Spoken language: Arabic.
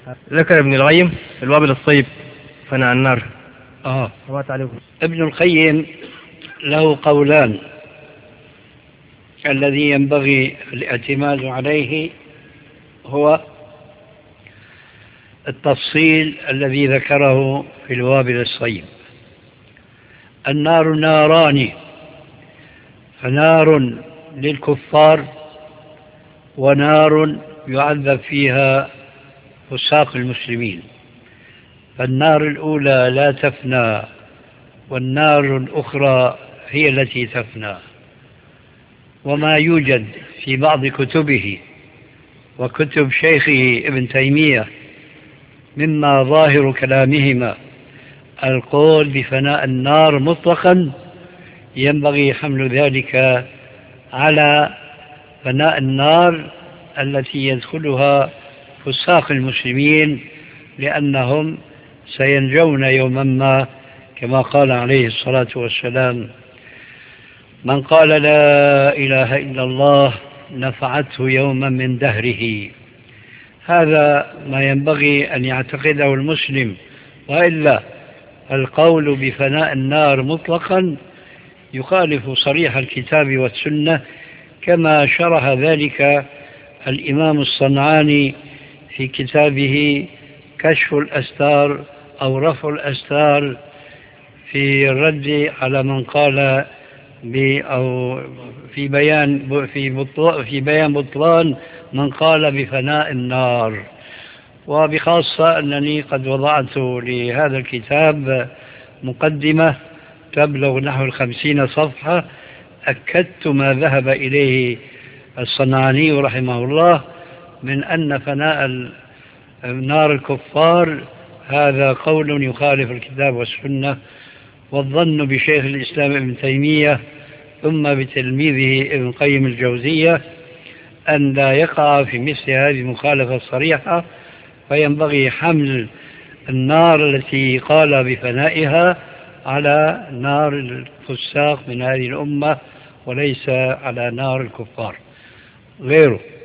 ذكر ابن القيم في الوابل الصيب فناء النار. ابن القيم له قولان. الذي ينبغي الاعتماد عليه هو التفصيل الذي ذكره في الوابل الصيب. النار ناران، فنار للكفار ونار يعذب فيها فساق المسلمين. فالنار الأولى لا تفنى والنار الأخرى هي التي تفنى. وما يوجد في بعض كتبه وكتب شيخه ابن تيمية مما ظاهر كلامهما القول بفناء النار مطلقا، ينبغي حمل ذلك على فناء النار التي يدخلها فساق المسلمين، لأنهم سينجون يوما ما، كما قال عليه الصلاة والسلام: من قال لا إله إلا الله نفعته يوما من دهره. هذا ما ينبغي أن يعتقده المسلم، وإلا القول بفناء النار مطلقا يخالف صريح الكتاب والسنة، كما شرح ذلك الإمام الصنعاني في كتابه كشف الأستار أو رفع الأستار في الرد على من قال أو في بيان بطلان من قال بفناء النار. وبخاصة أنني قد وضعت لهذا الكتاب مقدمة تبلغ نحو 50 صفحة، أكدت ما ذهب إليه الصنعاني رحمه الله من أن فناء نار الكفار هذا قول يخالف الكتاب والسنة، والظن بشيخ الإسلام ابن تيمية ثم بتلميذه ابن قيم الجوزية أن لا يقع في مثل هذه المخالفة الصريحة، فينبغي حمل النار التي قال بفنائها على نار الفساق من هذه الأمة وليس على نار الكفار غيره.